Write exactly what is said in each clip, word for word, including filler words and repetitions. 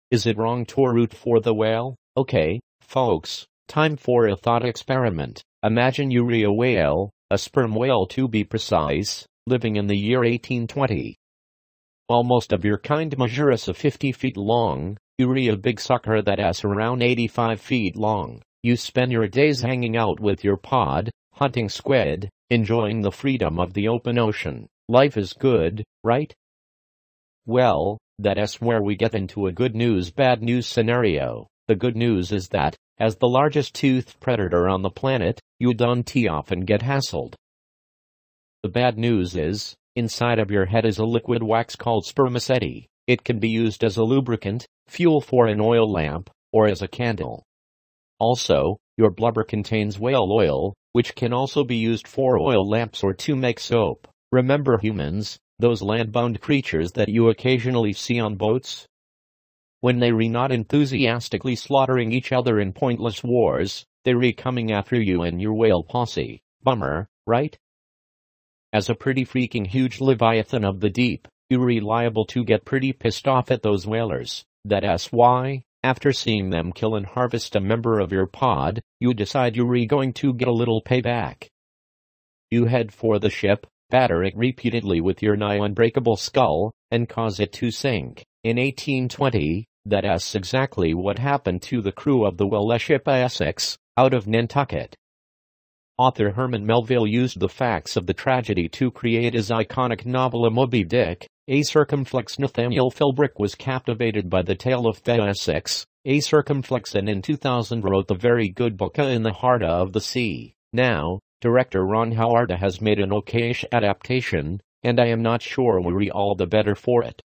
Is it wrong to root for the whale? Okay, folks, time for a thought experiment. Imagine you're a whale, a sperm whale to be precise, living in the year eighteen twenty. While most of your kind measures a fifty feet long, you're a big sucker that's around eighty-five feet long. You spend your days hanging out with your pod, hunting squid, enjoying the freedom of the open ocean. Life is good, right? Well, that's where we get into a good news bad news scenario. The good news is that, as the largest toothed predator on the planet, you don't often get hassled. The bad news is, inside of your head is a liquid wax called spermaceti. It can be used as a lubricant, fuel for an oil lamp, or as a candle. Also, your blubber contains whale oil, which can also be used for oil lamps or to make soap. Remember humans, those land-bound creatures that you occasionally see on boats? When they're not enthusiastically slaughtering each other in pointless wars, they're coming after you and your whale posse. Bummer, right? As a pretty freaking huge leviathan of the deep, you're liable to get pretty pissed off at those whalers. That's why, after seeing them kill and harvest a member of your pod, you decide you're going to get a little payback. You head for the ship, batter it repeatedly with your nigh unbreakable skull, and cause it to sink. In eighteen twenty, that's exactly what happened to the crew of the whale ship Essex, out of Nantucket. Author Herman Melville used the facts of the tragedy to create his iconic novel A Moby Dick. A circumflex Nathaniel Philbrick was captivated by the tale of the Essex, a circumflex, and in two thousand wrote the very good book In the Heart of the Sea. Now, director Ron Howard has made an okayish adaptation, and I am not sure we're all the better for it.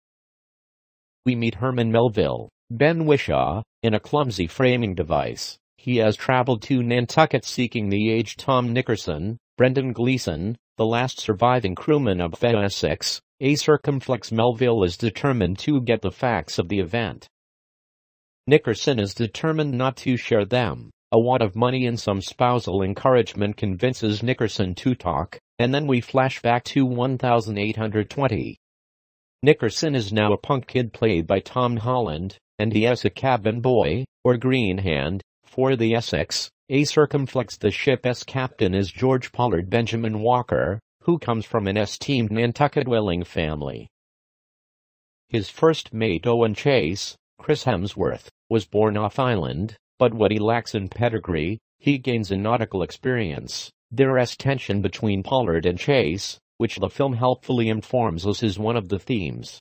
We meet Herman Melville, Ben Whishaw, in a clumsy framing device. He has traveled to Nantucket seeking the aged Tom Nickerson, Brendan Gleeson, the last surviving crewman of the Essex. A circumflex Melville is determined to get the facts of the event. Nickerson is determined not to share them. A wad of money and some spousal encouragement convinces Nickerson to talk, and then we flash back to eighteen twenty. Nickerson is now a punk kid played by Tom Holland, and he is a cabin boy, or green hand, for the Essex. A circumflex the ship's captain is George Pollard Benjamin Walker, who comes from an esteemed Nantucket whaling family. His first mate Owen Chase, Chris Hemsworth, was born off island, but what he lacks in pedigree, he gains in nautical experience. There is tension between Pollard and Chase, which the film helpfully informs us is one of the themes.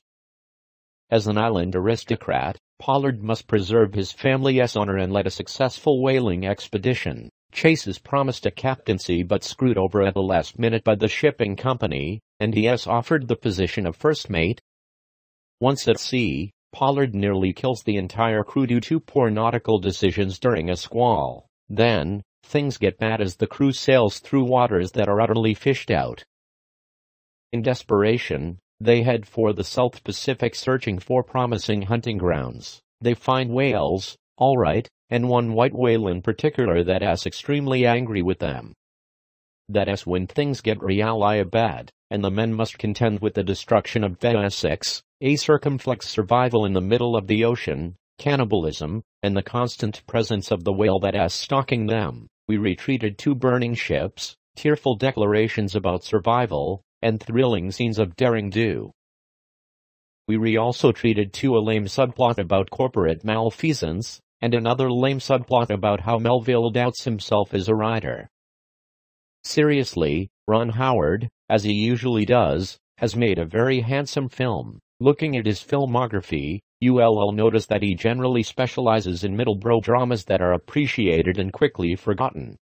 As an island aristocrat, Pollard must preserve his family's honor and lead a successful whaling expedition. Chase is promised a captaincy but screwed over at the last minute by the shipping company, and he is offered the position of first mate. Once at sea, Pollard nearly kills the entire crew due to poor nautical decisions during a squall. Then, things get bad as the crew sails through waters that are utterly fished out. In desperation, they head for the South Pacific searching for promising hunting grounds. They find whales, all right, and one white whale in particular that is extremely angry with them. That is when things get really bad, and the men must contend with the destruction of the Essex, a circumflex survival in the middle of the ocean, cannibalism, and the constant presence of the whale that is stalking them. We retreated to burning ships, tearful declarations about survival, and thrilling scenes of daring do. We re also treated to a lame subplot about corporate malfeasance, and another lame subplot about how Melville doubts himself as a writer. Seriously, Ron Howard, as he usually does, has made a very handsome film. Looking at his filmography, you'll notice that he generally specializes in middlebrow dramas that are appreciated and quickly forgotten.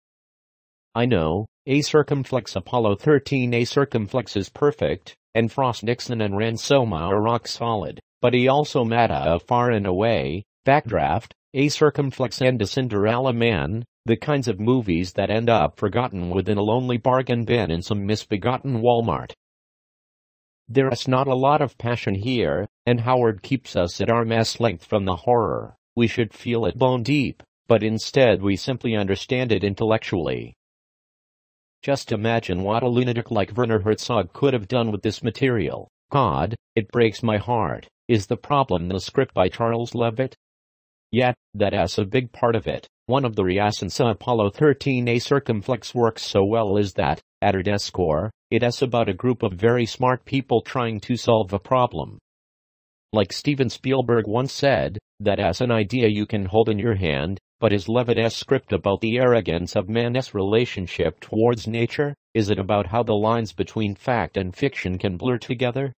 I know, A Circumflex Apollo thirteen A Circumflex is perfect, and Frost Nixon and Ransoma are rock solid, but he also made a Far and Away, Backdraft, A Circumflex and A Cinderella Man, the kinds of movies that end up forgotten within a lonely bargain bin in some misbegotten Walmart. There's not a lot of passion here, and Howard keeps us at arm's length from the horror. We should feel it bone deep, but instead we simply understand it intellectually. Just imagine what a lunatic like Werner Herzog could have done with this material. God, it breaks my heart. Is the problem the script by Charles Levitt? Yet, that's a big part of it. One of the reasons Apollo thirteen A Circumflex works so well is that, at its core, it's about a group of very smart people trying to solve a problem. Like Steven Spielberg once said, that's an idea you can hold in your hand, but is Levitt's script about the arrogance of man's relationship towards nature? Is it about how the lines between fact and fiction can blur together?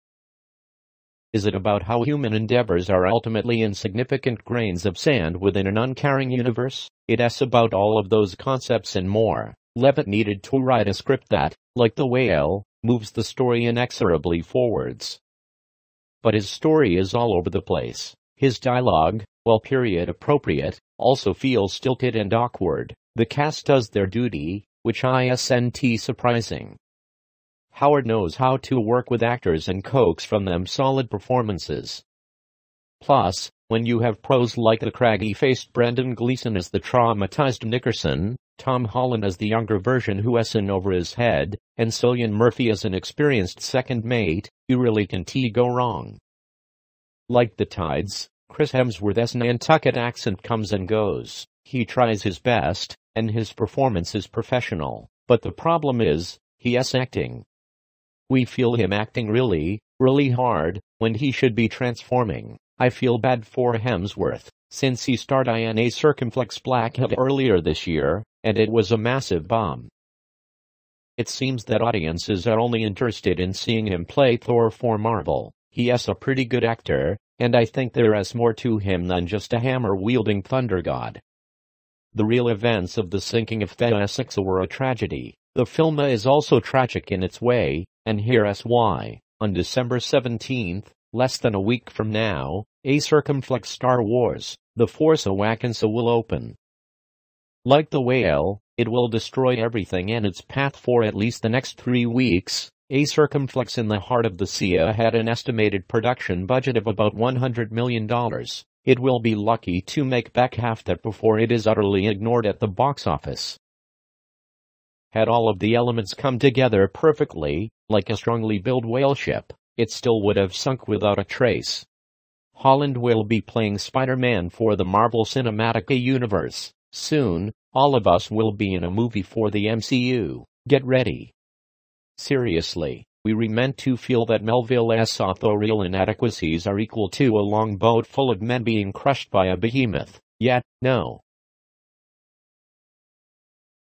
Is it about how human endeavors are ultimately insignificant grains of sand within an uncaring universe? It's about all of those concepts and more. Levitt needed to write a script that, like The Whale, moves the story inexorably forwards. But his story is all over the place. His dialogue, while period appropriate, also feels stilted and awkward. The cast does their duty, which isn't surprising. Howard knows how to work with actors and coax from them solid performances. Plus, when you have pros like the craggy-faced Brendan Gleeson as the traumatized Nickerson, Tom Holland as the younger version who's in over his head, and Cillian Murphy as an experienced second mate, you really can't go wrong. Like the tides, Chris Hemsworth's Nantucket accent comes and goes. He tries his best, and his performance is professional. But the problem is, he's acting. We feel him acting really, really hard, when he should be transforming. I feel bad for Hemsworth, since he starred in a Circumflex Black Hat earlier this year, and it was a massive bomb. It seems that audiences are only interested in seeing him play Thor for Marvel. He's a pretty good actor, and I think there is more to him than just a hammer-wielding thunder god. The real events of the sinking of Thea six were a tragedy. The film is also tragic in its way, and here's why. On December seventeenth, less than a week from now, a Circumflex Star Wars, The Force Awakens will open. Like The Whale, it will destroy everything in its path for at least the next three weeks. A Circumflex in the heart of the sea had an estimated production budget of about one hundred million dollars. It will be lucky to make back half that before it is utterly ignored at the box office. Had all of the elements come together perfectly, like a strongly built whale ship, it still would have sunk without a trace. Holland will be playing Spider-Man for the Marvel Cinematic Universe. Soon, all of us will be in a movie for the M C U. Get ready. Seriously, we were meant to feel that Melville's authorial inadequacies are equal to a longboat full of men being crushed by a behemoth. Yet, no.